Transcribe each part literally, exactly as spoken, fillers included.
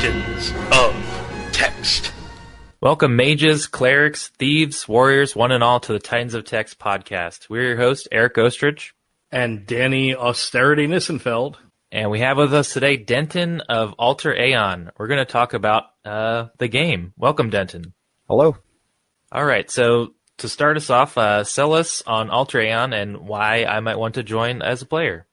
Titans of Text. Welcome, mages, clerics, thieves, warriors, one and all, to the Titans of Text podcast. We're your host, Eric Ostrich. And Danny Austerity Nissenfeld. And we have with us today Denton of Alter Aeon. We're going to talk about uh, the game. Welcome, Denton. Hello. All right, so to start us off, uh, sell us on Alter Aeon and why I might want to join as a player.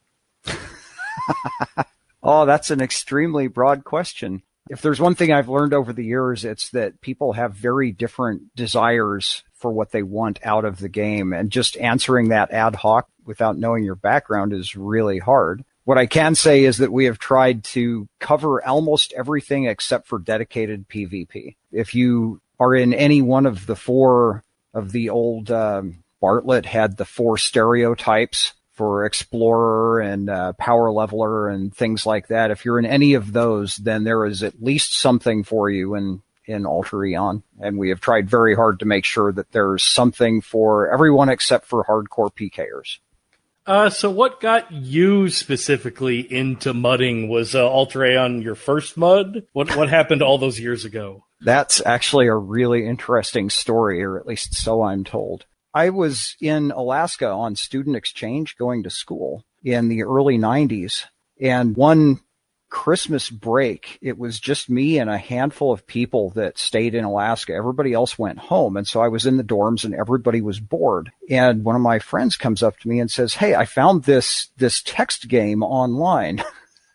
Oh, that's an extremely broad question. If there's one thing I've learned over the years, it's that people have very different desires for what they want out of the game. And just answering that ad hoc without knowing your background is really hard. What I can say is that we have tried to cover almost everything except for dedicated PvP. If you are in any one of the four of the old, um, Bartlett had the four stereotypes for explorer and uh, power leveler and things like that. If you're in any of those, then there is at least something for you in, in Alter Aeon. And we have tried very hard to make sure that there's something for everyone except for hardcore PKers. Uh, so what got you specifically into mudding? Was uh, Alter Aeon your first mud? What what happened all those years ago? That's actually a really interesting story, or at least so I'm told. I was in Alaska on student exchange going to school in the early nineties, and one Christmas break, it was just me and a handful of people that stayed in Alaska. Everybody else went home, and so I was in the dorms and everybody was bored. And one of my friends comes up to me and says, "Hey, I found this this text game online."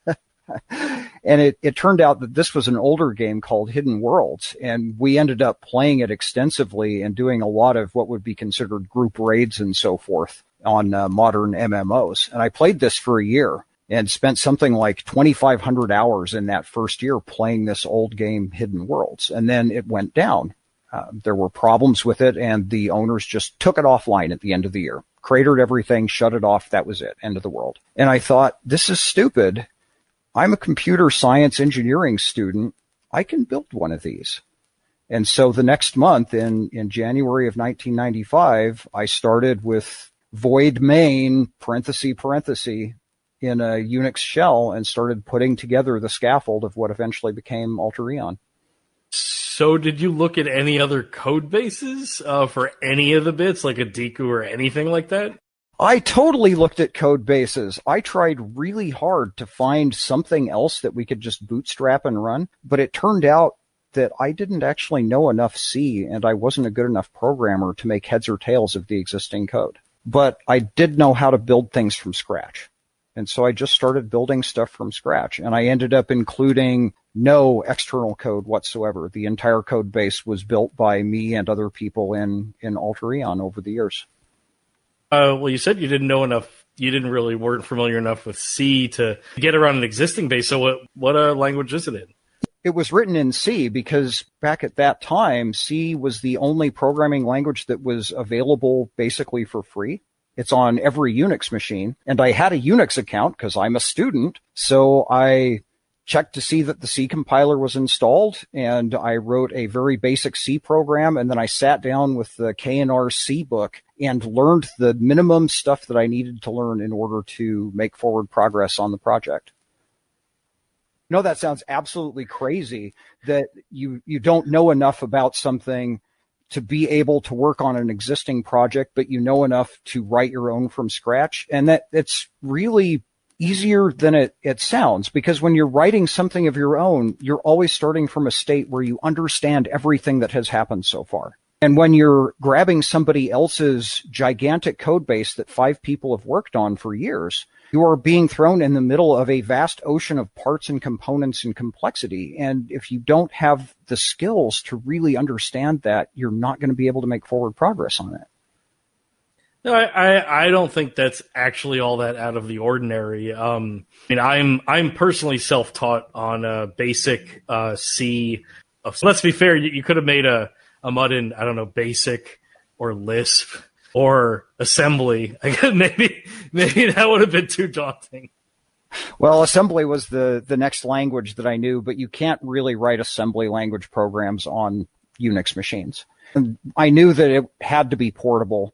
And it, it turned out that this was an older game called Hidden Worlds, and we ended up playing it extensively and doing a lot of what would be considered group raids and so forth on uh, modern M M Os. And I played this for a year and spent something like twenty-five hundred hours in that first year playing this old game, Hidden Worlds. And then it went down. Uh, there were problems with it, and the owners just took it offline at the end of the year, cratered everything, shut it off. That was it, end of the world. And I thought, this is stupid. I'm a computer science engineering student. I can build one of these. And so the next month, in, in January of nineteen ninety-five, I started with void main, parenthesis, parenthesis, in a Unix shell and started putting together the scaffold of what eventually became Alter Aeon. So did you look at any other code bases uh, for any of the bits, like a Deku or anything like that? I totally looked at code bases. I tried really hard to find something else that we could just bootstrap and run, but it turned out that I didn't actually know enough C, and I wasn't a good enough programmer to make heads or tails of the existing code. But I did know how to build things from scratch. And so I just started building stuff from scratch, and I ended up including no external code whatsoever. The entire code base was built by me and other people in, in Alter Aeon over the years. Uh, well, you said you didn't know enough. You didn't really weren't familiar enough with C to get around an existing base. So what what uh, language is it in? It was written in C because back at that time, C was the only programming language that was available basically for free. It's on every Unix machine. And I had a Unix account because I'm a student. So I checked to see that the C compiler was installed, and I wrote a very basic C program, and then I sat down with the K N R C book and learned the minimum stuff that I needed to learn in order to make forward progress on the project. No, that sounds absolutely crazy that you, you don't know enough about something to be able to work on an existing project, but you know enough to write your own from scratch. And that it's really easier than it, it sounds, because when you're writing something of your own, you're always starting from a state where you understand everything that has happened so far. And when you're grabbing somebody else's gigantic code base that five people have worked on for years, you are being thrown in the middle of a vast ocean of parts and components and complexity. And if you don't have the skills to really understand that, you're not going to be able to make forward progress on it. No, I, I, I don't think that's actually all that out of the ordinary. Um, I mean, I'm I'm personally self-taught on uh, basic uh, C. So let's be fair, you, you could have made a, a mud in, I don't know, BASIC or Lisp or assembly. I guess maybe maybe that would have been too daunting. Well, assembly was the, the next language that I knew, but you can't really write assembly language programs on Unix machines. And I knew that it had to be portable.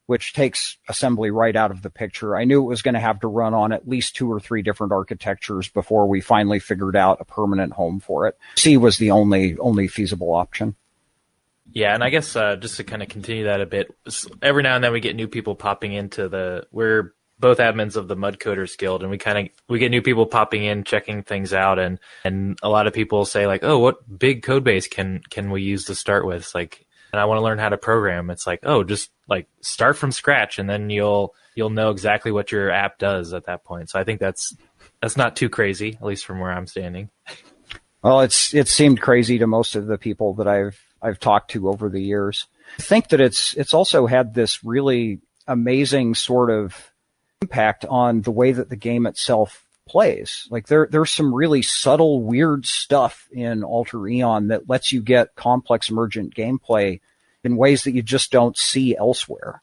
which takes assembly right out of the picture. I knew it was going to have to run on at least two or three different architectures before we finally figured out a permanent home for it. C was the only only feasible option. Yeah, and I guess uh, just to kind of continue that a bit, every now and then we get new people popping into the, we're both admins of the Mud Coders Guild, and we kind of, we get new people popping in, checking things out, and, and a lot of people say like, oh, what big code base can, can we use to start with? It's like, and I want to learn how to program. It's like, oh, just like start from scratch, and then you'll, you'll know exactly what your app does at that point. So I think that's, that's not too crazy, at least from where I'm standing. Well, it's, it seemed crazy to most of the people that I've, I've talked to over the years. I think that it's it's also had this really amazing sort of impact on the way that the game itself plays. Like there there's some really subtle, weird stuff in Alter Eon that lets you get complex emergent gameplay in ways that you just don't see elsewhere.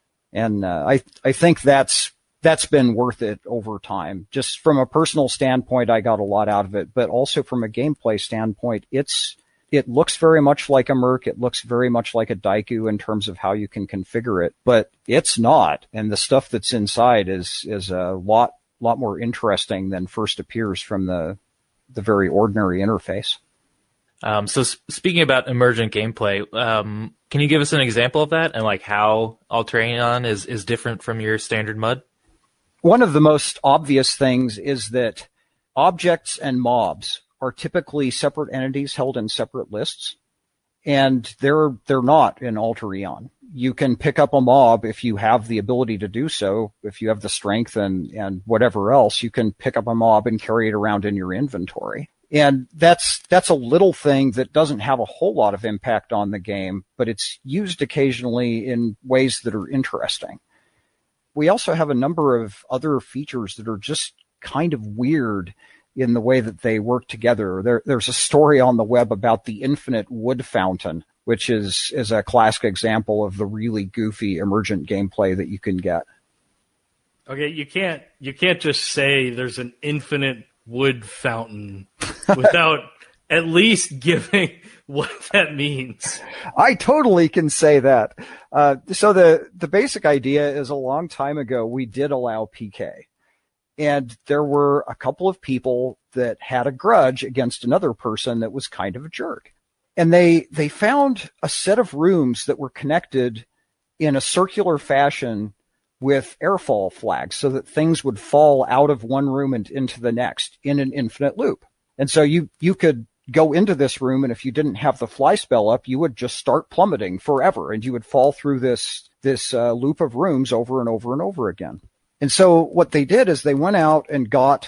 And uh, I I think that's that's been worth it over time. Just from a personal standpoint, I got a lot out of it, but also from a gameplay standpoint, it's It looks very much like a Merc. It looks very much like a Daiku in terms of how you can configure it, but it's not. And the stuff that's inside is is a lot lot more interesting than first appears from the the very ordinary interface. Um, so sp- speaking about emergent gameplay, um, can you give us an example of that and like how Alter Eon is is different from your standard Mud? One of the most obvious things is that objects and mobs are typically separate entities held in separate lists, and they're they're not in Alter Eon. You can pick up a mob if you have the ability to do so. If you have the strength and and whatever else, you can pick up a mob and carry it around in your inventory. And that's that's a little thing that doesn't have a whole lot of impact on the game, but it's used occasionally in ways that are interesting. We also have a number of other features that are just kind of weird in the way that they work together. There, there's a story on the web about the infinite wood fountain, which is, is a classic example of the really goofy emergent gameplay that you can get. Okay, you can't you can't just say there's an infinite wood fountain without at least giving what that means. I totally can say that. Uh, so the, the basic idea is a long time ago, we did allow P K. And there were a couple of people that had a grudge against another person that was kind of a jerk. And they they found a set of rooms that were connected in a circular fashion with airfall flags so that things would fall out of one room and into the next in an infinite loop. And so you you could go into this room, and if you didn't have the fly spell up, you would just start plummeting forever, and you would fall through this, this uh, loop of rooms over and over and over again. And so what they did is they went out and got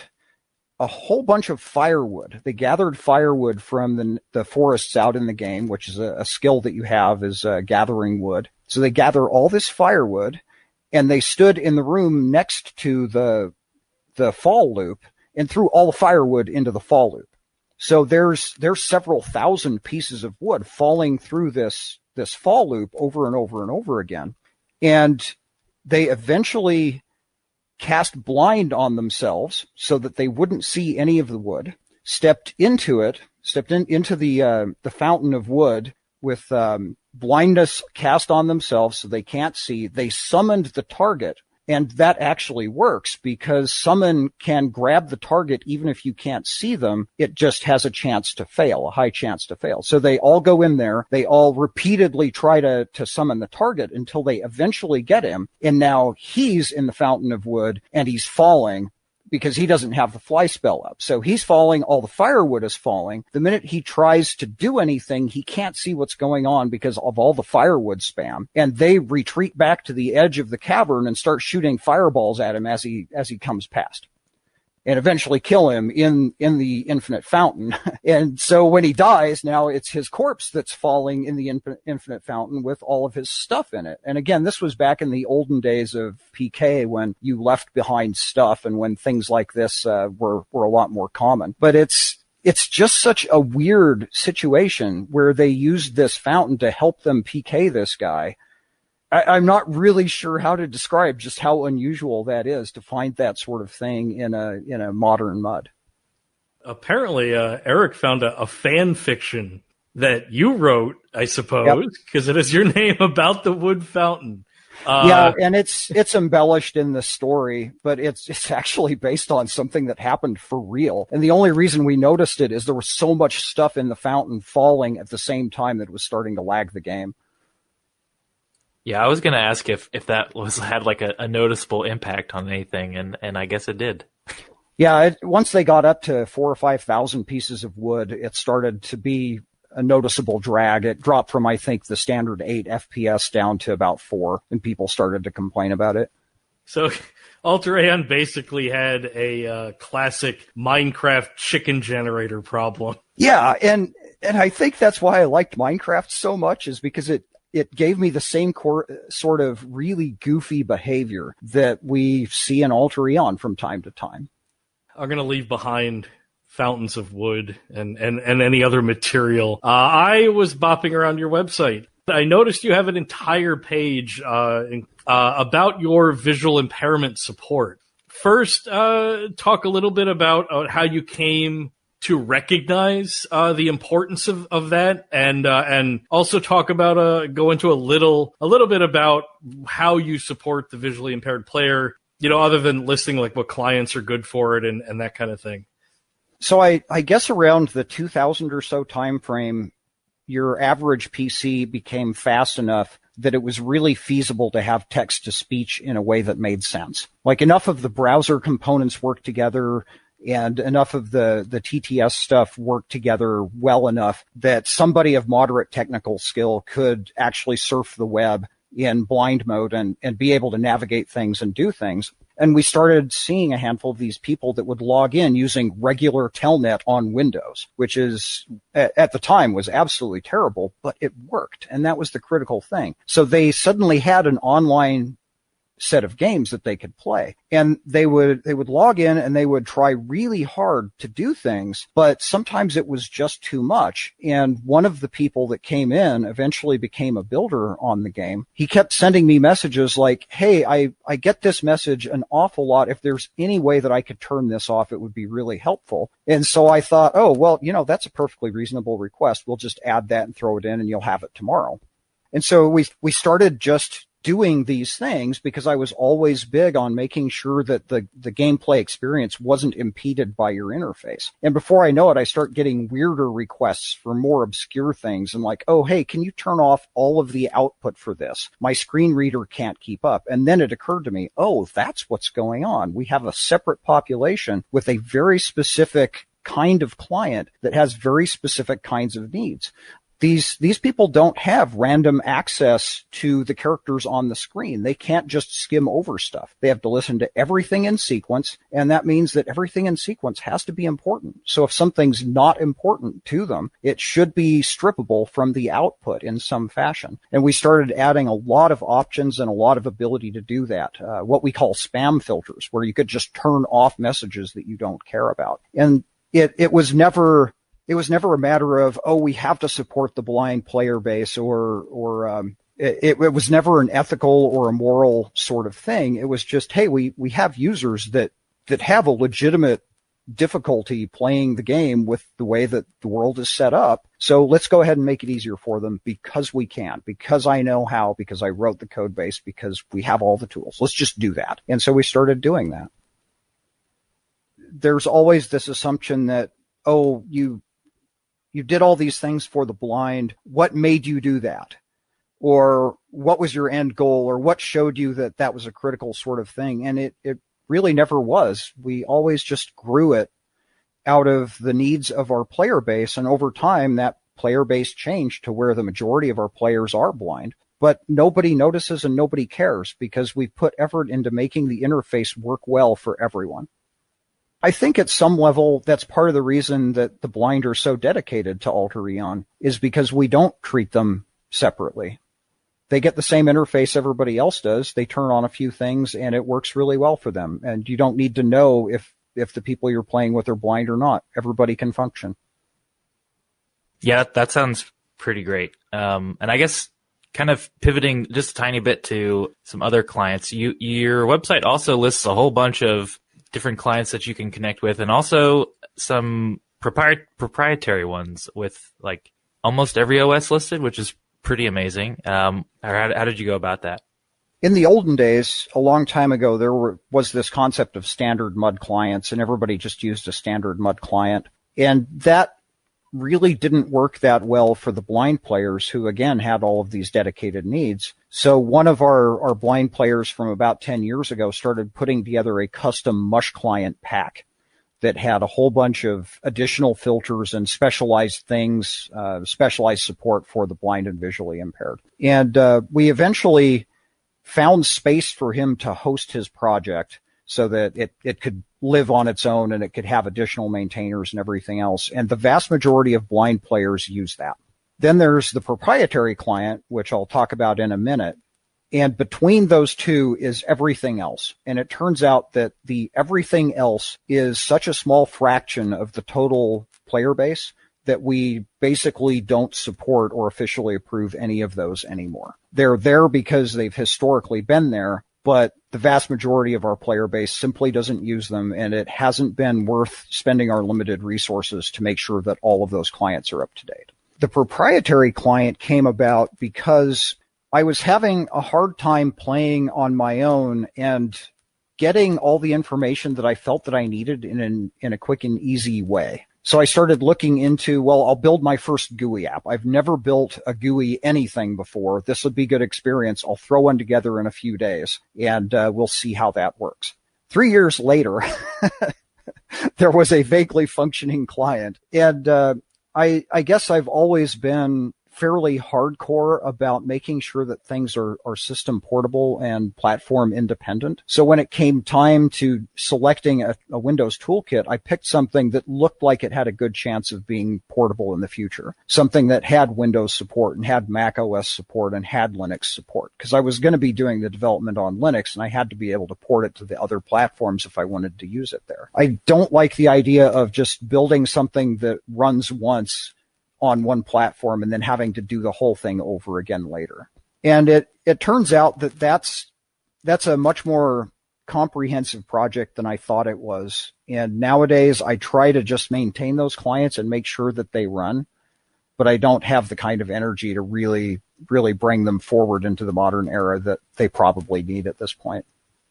a whole bunch of firewood. They gathered firewood from the, the forests out in the game, which is a, a skill that you have, is uh, gathering wood. So they gather all this firewood, and they stood in the room next to the the fall loop and threw all the firewood into the fall loop. So there's there's several thousand pieces of wood falling through this this fall loop over and over and over again. And they eventually cast blind on themselves so that they wouldn't see any of the wood, stepped into it, stepped in, into the uh, the fountain of wood with um, blindness cast on themselves so they can't see. They summoned the target, and that actually works because summon can grab the target even if you can't see them. It just has a chance to fail, a high chance to fail. So they all go in there. They all repeatedly try to, to summon the target until they eventually get him. And now he's in the fountain of wood, and he's falling because he doesn't have the fly spell up. So he's falling, all the firewood is falling. The minute he tries to do anything, he can't see what's going on because of all the firewood spam. And they retreat back to the edge of the cavern and start shooting fireballs at him as he as he comes past, and eventually kill him in, in the infinite fountain. And so when he dies, now it's his corpse that's falling in the infinite, infinite fountain with all of his stuff in it. And again, this was back in the olden days of P K when you left behind stuff and when things like this uh, were, were a lot more common. But it's it's just such a weird situation where they used this fountain to help them P K this guy. I, I'm not really sure how to describe just how unusual that is to find that sort of thing in a in a modern Mud. Apparently, uh, Eric found a, a fan fiction that you wrote, I suppose, because yep. It is your name about the wood fountain. Uh, yeah, and it's it's embellished in the story, but it's it's actually based on something that happened for real. And the only reason we noticed it is there was so much stuff in the fountain falling at the same time that it was starting to lag the game. Yeah, I was going to ask if, if that was had like a, a noticeable impact on anything, and, and I guess it did. Yeah, it, once they got up to four or five thousand pieces of wood, it started to be a noticeable drag. It dropped from, I think, the standard eight F P S down to about four, and people started to complain about it. So Alteraeon basically had a uh, classic Minecraft chicken generator problem. Yeah, and and I think that's why I liked Minecraft so much, is because it it gave me the same core, sort of really goofy behavior that we see in Alteraeon from time to time. I'm going to leave behind fountains of wood and, and, and any other material. Uh, I was bopping around your website. I noticed you have an entire page uh, in, uh, about your visual impairment support. First, uh, talk a little bit about uh, how you came to recognize uh, the importance of, of that, and uh, and also talk about uh, go into a little a little bit about how you support the visually impaired player. You know, other than listing like what clients are good for it and, and that kind of thing. So I, I guess around the two thousand or so time frame, your average P C became fast enough that it was really feasible to have text to speech in a way that made sense. Like enough of the browser components worked together and enough of the, the T T S stuff worked together well enough that somebody of moderate technical skill could actually surf the web in blind mode and, and be able to navigate things and do things. And we started seeing a handful of these people that would log in using regular Telnet on Windows, which is, at the time, was absolutely terrible, but it worked. And that was the critical thing. So they suddenly had an online set of games that they could play. And they would they would log in and they would try really hard to do things, but sometimes it was just too much. And one of the people that came in eventually became a builder on the game. He kept sending me messages like, hey, I, I get this message an awful lot. If there's any way that I could turn this off, it would be really helpful. And so I thought, oh, well, you know, that's a perfectly reasonable request. We'll just add that and throw it in and you'll have it tomorrow. And so we we started just doing these things because I was always big on making sure that the, the gameplay experience wasn't impeded by your interface. And before I know it, I start getting weirder requests for more obscure things and like, oh, hey, can you turn off all of the output for this? My screen reader can't keep up. And then it occurred to me, oh, that's what's going on. We have a separate population with a very specific kind of client that has very specific kinds of needs. These these people don't have random access to the characters on the screen. They can't just skim over stuff. They have to listen to everything in sequence, and that means that everything in sequence has to be important. So if something's not important to them, it should be strippable from the output in some fashion. And we started adding a lot of options and a lot of ability to do that, uh, what we call spam filters, where you could just turn off messages that you don't care about. And it it was never... It was never a matter of, oh, we have to support the blind player base, or or um, it, it was never an ethical or a moral sort of thing. It was just, hey, we, we have users that, that have a legitimate difficulty playing the game with the way that the world is set up. So let's go ahead and make it easier for them because we can, because I know how, because I wrote the code base, because we have all the tools. Let's just do that. And so we started doing that. There's always this assumption that, oh, you... You did all these things for the blind. What made you do that? Or what was your end goal? Or what showed you that that was a critical sort of thing? And it, it really never was. We always just grew it out of the needs of our player base. And over time, that player base changed to where the majority of our players are blind. But nobody notices and nobody cares because we put effort into making the interface work well for everyone. I think at some level, that's part of the reason that the blind are so dedicated to Alteraeon, is because we don't treat them separately. They get the same interface everybody else does. They turn on a few things and it works really well for them. And you don't need to know if, if the people you're playing with are blind or not. Everybody can function. Yeah, that sounds pretty great. Um, and I guess kind of pivoting just a tiny bit to some other clients, you, your website also lists a whole bunch of different clients that you can connect with, and also some propri- proprietary ones with like almost every O S listed, which is pretty amazing. Um, how, how did you go about that? In the olden days, a long time ago, there were, was this concept of standard M U D clients, and everybody just used a standard M U D client. And that really didn't work that well for the blind players who, again, had all of these dedicated needs. So one of our, our blind players from about ten years ago started putting together a custom Mush client pack that had a whole bunch of additional filters and specialized things, uh, specialized support for the blind and visually impaired. And uh, we eventually found space for him to host his project so that it, it could live on its own and it could have additional maintainers and everything else. And the vast majority of blind players use that. Then there's the proprietary client, which I'll talk about in a minute. And between those two is everything else. And it turns out that the everything else is such a small fraction of the total player base that we basically don't support or officially approve any of those anymore. They're there because they've historically been there, but the vast majority of our player base simply doesn't use them, and it hasn't been worth spending our limited resources to make sure that all of those clients are up to date. The proprietary client came about because I was having a hard time playing on my own and getting all the information that I felt that I needed in an, in a quick and easy way. So I started looking into, well, I'll build my first G U I app. I've never built a G U I anything before. This would be good experience. I'll throw one together in a few days, and uh, we'll see how that works. Three years later, there was a vaguely functioning client. And uh, I, I guess I've always been fairly hardcore about making sure that things are, are system portable and platform independent. So when it came time to selecting a, a Windows toolkit, I picked something that looked like it had a good chance of being portable in the future. Something that had Windows support and had Mac O S support and had Linux support. Because I was going to be doing the development on Linux and I had to be able to port it to the other platforms if I wanted to use it there. I don't like the idea of just building something that runs once on one platform and then having to do the whole thing over again later. And it, it turns out that that's, that's a much more comprehensive project than I thought it was. And nowadays I try to just maintain those clients and make sure that they run, but I don't have the kind of energy to really, really bring them forward into the modern era that they probably need at this point.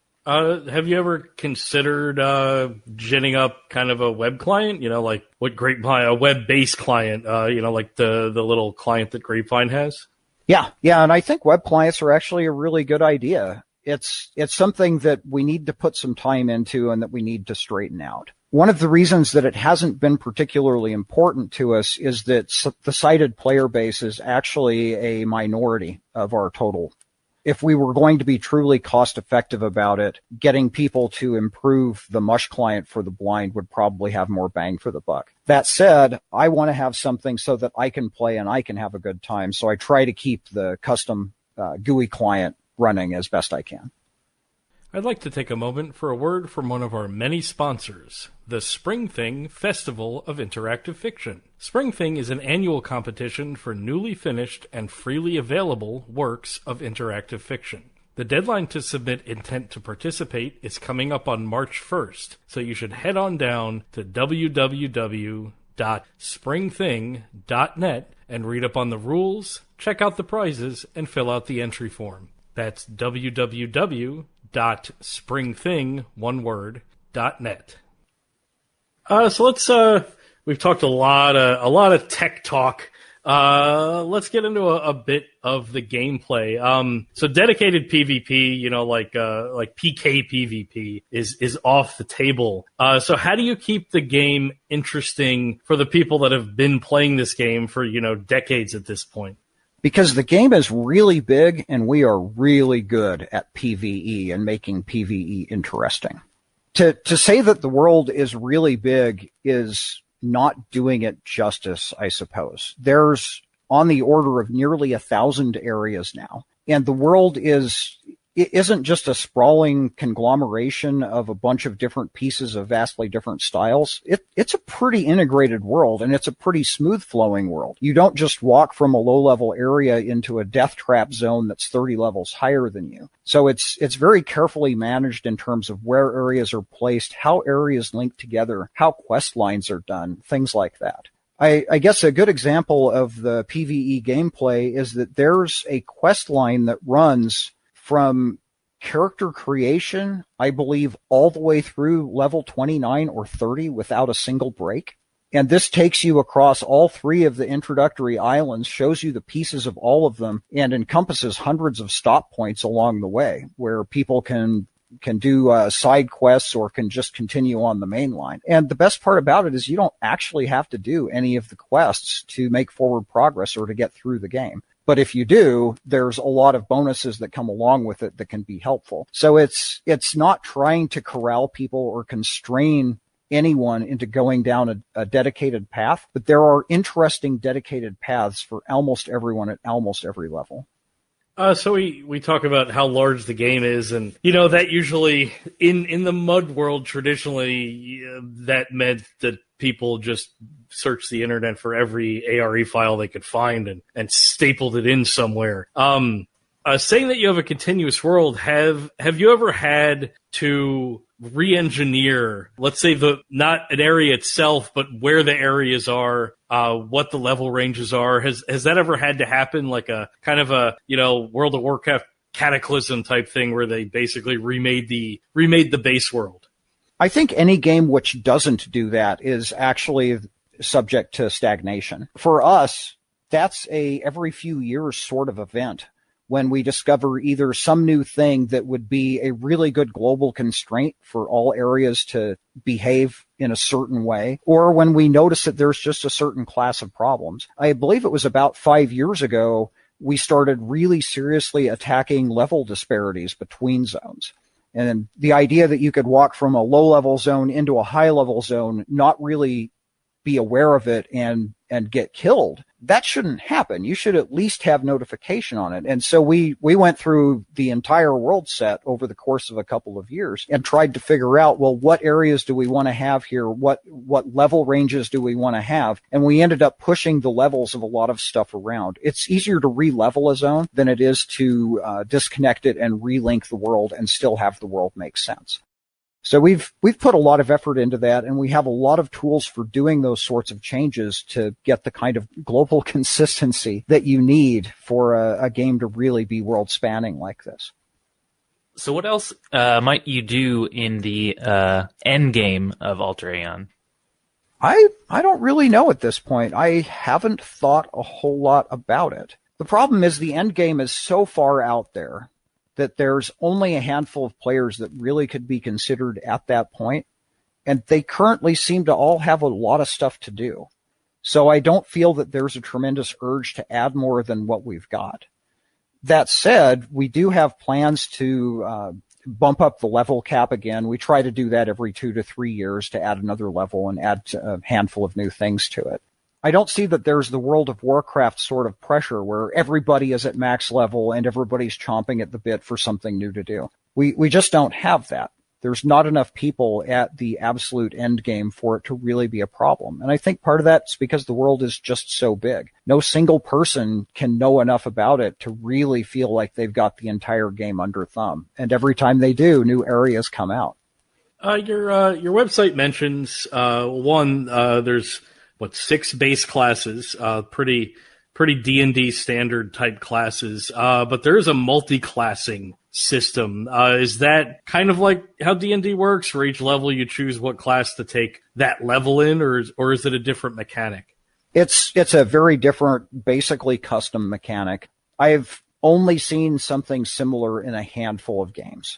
Uh, have you ever considered uh, ginning up kind of a web client? You know, like what Grapevine, a web-based client, uh, you know, like the, the little client that Grapevine has? Yeah, yeah, and I think web clients are actually a really good idea. It's it's something that we need to put some time into and that we need to straighten out. One of the reasons that it hasn't been particularly important to us is that the sighted player base is actually a minority of our total. If we were going to be truly cost effective about it, getting people to improve the Mush client for the blind would probably have more bang for the buck. That said, I want to have something so that I can play and I can have a good time. So I try to keep the custom uh, G U I client running as best I can. I'd like to take a moment for a word from one of our many sponsors, the Spring Thing Festival of Interactive Fiction. Spring Thing is an annual competition for newly finished and freely available works of interactive fiction. The deadline to submit intent to participate is coming up on March first, so you should head on down to w w w dot spring thing dot net and read up on the rules, check out the prizes, and fill out the entry form. That's w w w dot spring thing, one word, dot net. Uh, so let's, uh, we've talked a lot of, a lot of tech talk. Uh, let's get into a, a bit of the gameplay. Um, so dedicated PvP, you know, like, uh, like P K PvP is, is off the table. Uh, so how do you keep the game interesting for the people that have been playing this game for, you know, decades at this point? Because the game is really big and we are really good at PvE and making PvE interesting. To to say that the world is really big is not doing it justice, I suppose. There's on the order of nearly a thousand areas now. And the world is it isn't just a sprawling conglomeration of a bunch of different pieces of vastly different styles. It, it's a pretty integrated world, and it's a pretty smooth flowing world. You don't just walk from a low level area into a death trap zone that's thirty levels higher than you. So it's, it's very carefully managed in terms of where areas are placed, how areas link together, how quest lines are done, things like that. I, I guess a good example of the PvE gameplay is that there's a quest line that runs from character creation, I believe, all the way through level twenty-nine or thirty without a single break. And this takes you across all three of the introductory islands, shows you the pieces of all of them, and encompasses hundreds of stop points along the way where people can can do uh, side quests or can just continue on the main line. And the best part about it is you don't actually have to do any of the quests to make forward progress or to get through the game. But if you do, there's a lot of bonuses that come along with it that can be helpful. So it's it's not trying to corral people or constrain anyone into going down a, a dedicated path, but there are interesting dedicated paths for almost everyone at almost every level. Uh, so we, we talk about how large the game is, and you know that usually in, in the MUD world traditionally uh, that meant that people just searched the internet for every A R E file they could find and, and stapled it in somewhere. Um, uh, saying that you have a continuous world, have have you ever had to re-engineer, let's say the not an area itself, but where the areas are, uh, what the level ranges are? Has has that ever had to happen, like a kind of a you know World of Warcraft Cataclysm type thing, where they basically remade the remade the base world? I think any game which doesn't do that is actually subject to stagnation. For us, that's a every few years sort of event, when we discover either some new thing that would be a really good global constraint for all areas to behave in a certain way, or when we notice that there's just a certain class of problems. I believe it was about five years ago, we started really seriously attacking level disparities between zones. And the idea that you could walk from a low-level zone into a high-level zone, not really be aware of it and and get killed, that shouldn't happen. You should at least have notification on it. And so we we went through the entire world set over the course of a couple of years and tried to figure out, well, what areas do we want to have here? What what level ranges do we want to have? And we ended up pushing the levels of a lot of stuff around. It's easier to re-level a zone than it is to uh, disconnect it and relink the world and still have the world make sense. So we've we've put a lot of effort into that, and we have a lot of tools for doing those sorts of changes to get the kind of global consistency that you need for a, a game to really be world-spanning like this. So what else uh, might you do in the uh, end game of Alter Aeon? I I don't really know at this point. I haven't thought a whole lot about it. The problem is the end game is so far out there that there's only a handful of players that really could be considered at that point, and they currently seem to all have a lot of stuff to do. So I don't feel that there's a tremendous urge to add more than what we've got. That said, we do have plans to uh, bump up the level cap again. We try to do that every two to three years to add another level and add a handful of new things to it. I don't see that there's the World of Warcraft sort of pressure where everybody is at max level and everybody's chomping at the bit for something new to do. We we just don't have that. There's not enough people at the absolute end game for it to really be a problem. And I think part of that's because the world is just so big. No single person can know enough about it to really feel like they've got the entire game under thumb. And every time they do, new areas come out. Uh, your uh, your website mentions uh, one. Uh, there's what six base classes, uh, pretty pretty D and D standard type classes. Uh, but there is a multi-classing system. Uh, is that kind of like how D and D works? For each level, you choose what class to take that level in, or is, or is it a different mechanic? It's it's a very different, basically custom mechanic. I've only seen something similar in a handful of games.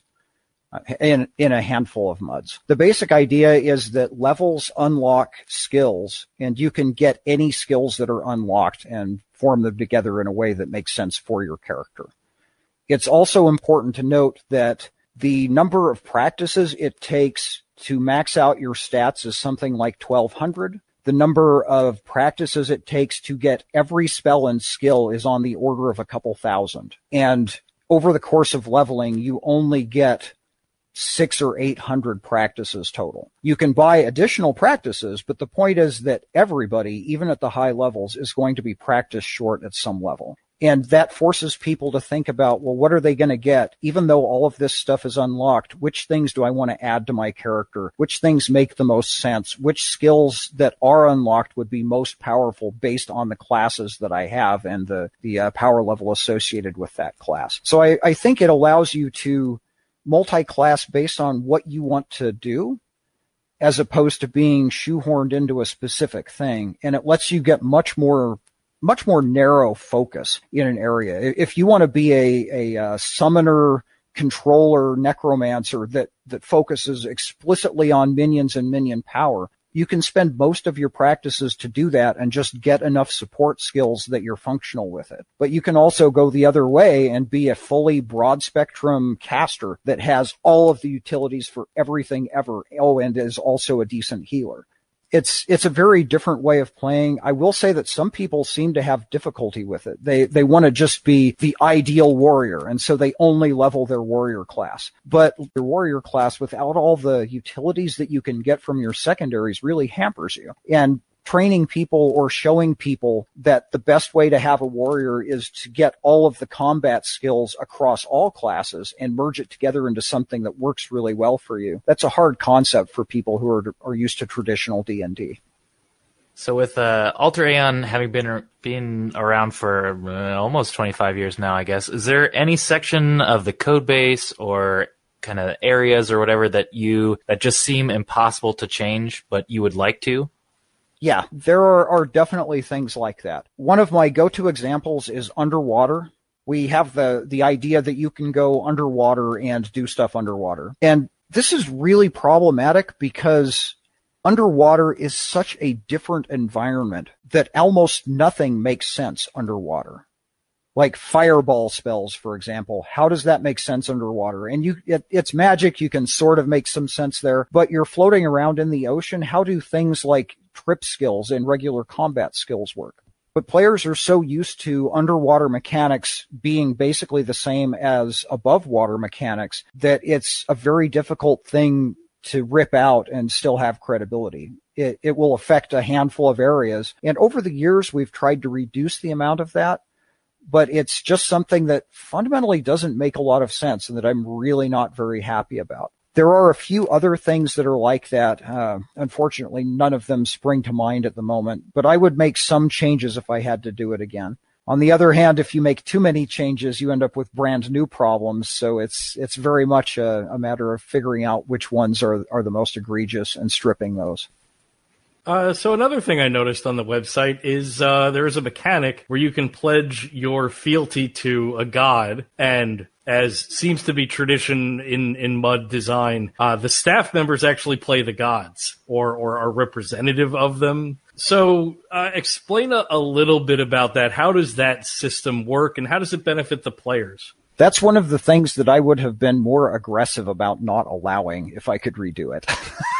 In, in a handful of MUDs. The basic idea is that levels unlock skills, and you can get any skills that are unlocked and form them together in a way that makes sense for your character. It's also important to note that the number of practices it takes to max out your stats is something like twelve hundred. The number of practices it takes to get every spell and skill is on the order of a couple thousand. And over the course of leveling, you only get six or eight hundred practices total. You can buy additional practices, but the point is that everybody, even at the high levels, is going to be practice short at some level. And that forces people to think about, well, what are they going to get? Even though all of this stuff is unlocked, which things do I want to add to my character? Which things make the most sense? Which skills that are unlocked would be most powerful based on the classes that I have and the, the uh, power level associated with that class? So I, I think it allows you to multi-class based on what you want to do, as opposed to being shoehorned into a specific thing. And it lets you get much more much more narrow focus in an area. If you want to be a, a, a summoner, controller, necromancer that, that focuses explicitly on minions and minion power, you can spend most of your practices to do that and just get enough support skills that you're functional with it. But you can also go the other way and be a fully broad spectrum caster that has all of the utilities for everything ever. Oh, and is also a decent healer. It's it's a very different way of playing. I will say that some people seem to have difficulty with it. They they want to just be the ideal warrior, and so they only level their warrior class. But your warrior class, without all the utilities that you can get from your secondaries, really hampers you. And training people or showing people that the best way to have a warrior is to get all of the combat skills across all classes and merge it together into something that works really well for you. That's a hard concept for people who are, are used to traditional D and D. So with uh, Alter Aeon having been been around for uh, almost twenty-five years now, I guess, is there any section of the code base or kind of areas or whatever that you that just seem impossible to change, but you would like to? Yeah, there are, are definitely things like that. One of my go-to examples is underwater. We have the, the idea that you can go underwater and do stuff underwater. And this is really problematic because underwater is such a different environment that almost nothing makes sense underwater. Like fireball spells, for example. How does that make sense underwater? And you, it, it's magic. You can sort of make some sense there, but you're floating around in the ocean. How do things like trip skills and regular combat skills work? But players are so used to underwater mechanics being basically the same as above water mechanics that it's a very difficult thing to rip out and still have credibility. It, it will affect a handful of areas. And over the years, we've tried to reduce the amount of that, but it's just something that fundamentally doesn't make a lot of sense and that I'm really not very happy about. There are a few other things that are like that. Uh, unfortunately, none of them spring to mind at the moment, but I would make some changes if I had to do it again. On the other hand, if you make too many changes, you end up with brand new problems. So it's it's very much a, a matter of figuring out which ones are, are the most egregious and stripping those. Uh, so another thing I noticed on the website is uh, there is a mechanic where you can pledge your fealty to a god, and as seems to be tradition in, in MUD design, uh, the staff members actually play the gods or, or are representative of them. So uh, explain a, a little bit about that. How does that system work, and how does it benefit the players? That's one of the things that I would have been more aggressive about not allowing if I could redo it.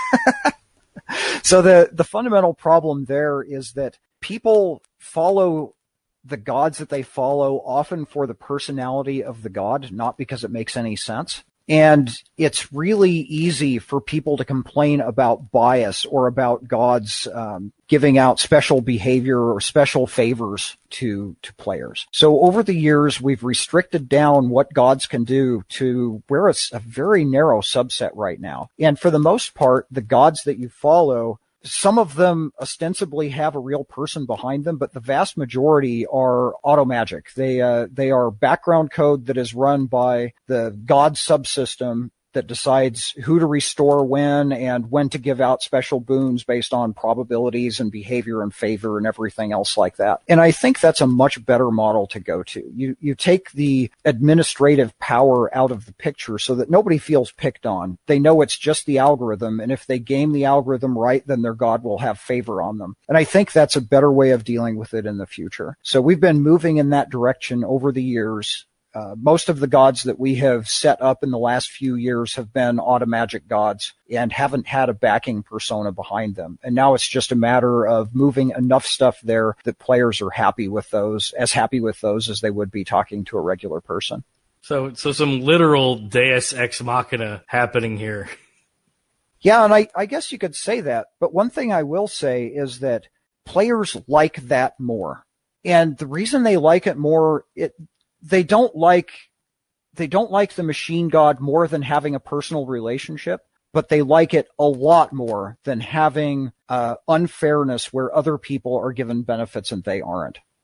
So the, the fundamental problem there is that people follow the gods that they follow often for the personality of the god, not because it makes any sense. And it's really easy for people to complain about bias or about gods um, giving out special behavior or special favors to, to players. So over the years, we've restricted down what gods can do to where it's a very narrow subset right now. And for the most part, the gods that you follow, some of them ostensibly have a real person behind them, but the vast majority are auto magic. They uh, they are background code that is run by the god subsystem that decides who to restore when and when to give out special boons based on probabilities and behavior and favor and everything else like that. And I think that's a much better model to go to. You you take the administrative power out of the picture so that nobody feels picked on. They know it's just the algorithm, and if they game the algorithm right, then their god will have favor on them. And I think that's a better way of dealing with it in the future. So we've been moving in that direction over the years. Uh, most of the gods that we have set up in the last few years have been automagic gods and haven't had a backing persona behind them. And now it's just a matter of moving enough stuff there that players are happy with those, as happy with those as they would be talking to a regular person. So, so some literal Deus Ex Machina happening here. Yeah, and I, I guess you could say that. But one thing I will say is that players like that more. And the reason they like it more, it, They don't like they don't like the machine god more than having a personal relationship, but they like it a lot more than having uh, unfairness where other people are given benefits and they aren't.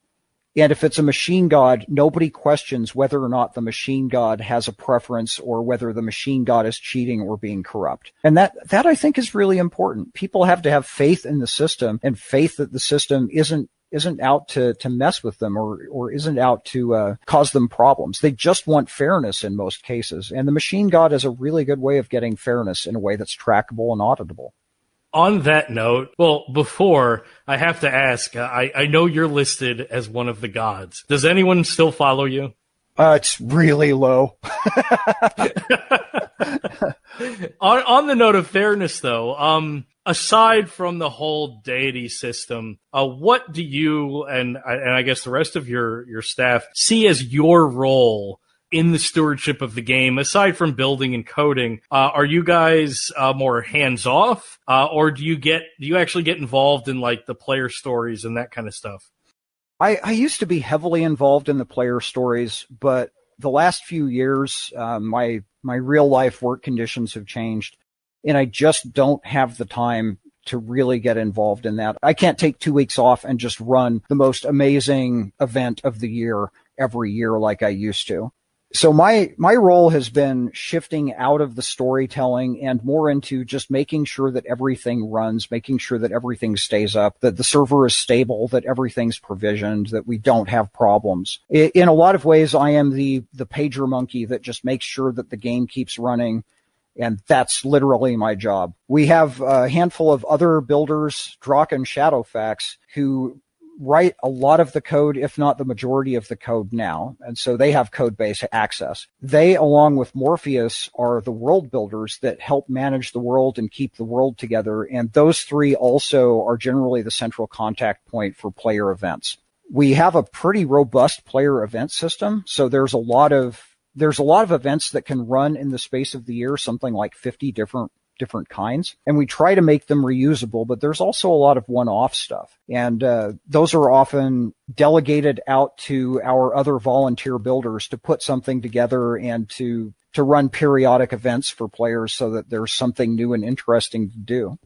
And if it's a machine god, nobody questions whether or not the machine god has a preference or whether the machine god is cheating or being corrupt. And that, that I think is really important. People have to have faith in the system and faith that the system isn't isn't out to, to mess with them or, or isn't out to uh, cause them problems. They just want fairness in most cases. And the machine god is a really good way of getting fairness in a way that's trackable and auditable. On that note, well, before, I have to ask, I, I know you're listed as one of the gods. Does anyone still follow you? Uh, it's really low. on, on the note of fairness, though, um, aside from the whole deity system, uh, what do you and, and I guess the rest of your, your staff see as your role in the stewardship of the game, aside from building and coding? Uh, are you guys uh, more hands-off, uh, or do you get do you actually get involved in like the player stories and that kind of stuff? I, I used to be heavily involved in the player stories, but the last few years, uh, my my real life work conditions have changed, and I just don't have the time to really get involved in that. I can't take two weeks off and just run the most amazing event of the year every year like I used to. So my, my role has been shifting out of the storytelling and more into just making sure that everything runs, making sure that everything stays up, that the server is stable, that everything's provisioned, that we don't have problems. In a lot of ways, I am the, the pager monkey that just makes sure that the game keeps running. And that's literally my job. We have a handful of other builders, Drakk and Shadowfax, who write a lot of the code, if not the majority of the code now. And so they have code base access. They, along with Morpheus, are the world builders that help manage the world and keep the world together. And those three also are generally the central contact point for player events. We have a pretty robust player event system. So there's a lot of, there's a lot of events that can run in the space of the year, something like fifty different different kinds, and we try to make them reusable, but there's also a lot of one-off stuff. And uh, those are often delegated out to our other volunteer builders to put something together and to to run periodic events for players so that there's something new and interesting to do.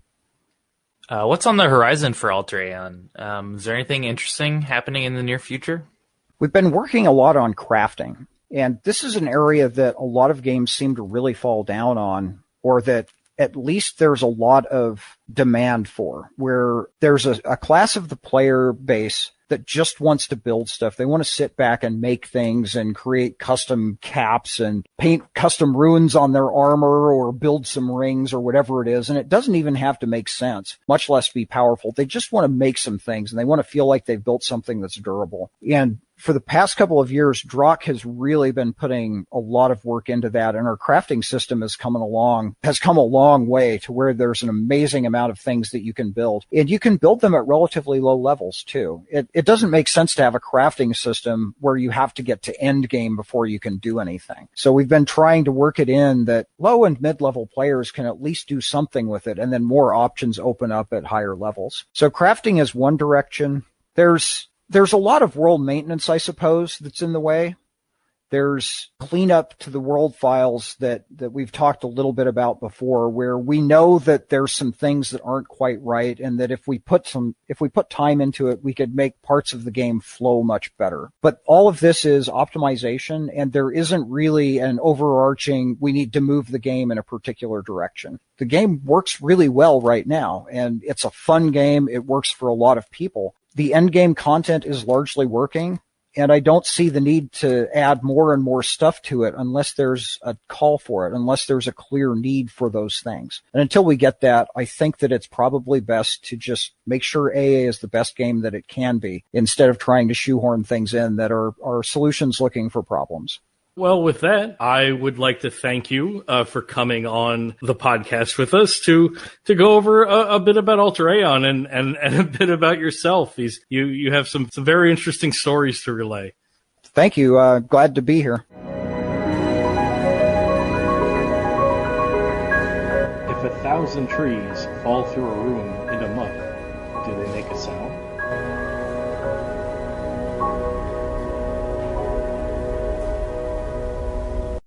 Uh, what's on the horizon for Alter Aeon? Um, is there anything interesting happening in the near future? We've been working a lot on crafting, and this is an area that a lot of games seem to really fall down on, or that at least there's a lot of demand for, where there's a, a class of the player base that just wants to build stuff. They want to sit back and make things and create custom caps and paint custom runes on their armor or build some rings or whatever it is. And it doesn't even have to make sense, much less be powerful. They just want to make some things and they want to feel like they've built something that's durable. And for the past couple of years, Drakk has really been putting a lot of work into that, and our crafting system has come along, has come a long way to where there's an amazing amount of things that you can build, and you can build them at relatively low levels too. It, it doesn't make sense to have a crafting system where you have to get to end game before you can do anything. So we've been trying to work it in that low and mid-level players can at least do something with it, and then more options open up at higher levels. So crafting is one direction. There's There's a lot of world maintenance, I suppose, that's in the way. There's cleanup to the world files that, that we've talked a little bit about before, where we know that there's some things that aren't quite right, and that if we put some, if we put time into it, we could make parts of the game flow much better. But all of this is optimization, and there isn't really an overarching, we need to move the game in a particular direction. The game works really well right now, and it's a fun game. It works for a lot of people. The end game content is largely working, and I don't see the need to add more and more stuff to it unless there's a call for it, unless there's a clear need for those things. And until we get that, I think that it's probably best to just make sure A A is the best game that it can be, instead of trying to shoehorn things in that are, are solutions looking for problems. Well, with that, I would like to thank you uh, for coming on the podcast with us to to go over a, a bit about Alter Aeon and, and, and a bit about yourself. These you you have some, some very interesting stories to relay. Thank you. Uh, glad to be here. If a thousand trees fall through a room in a month, do they make a sound?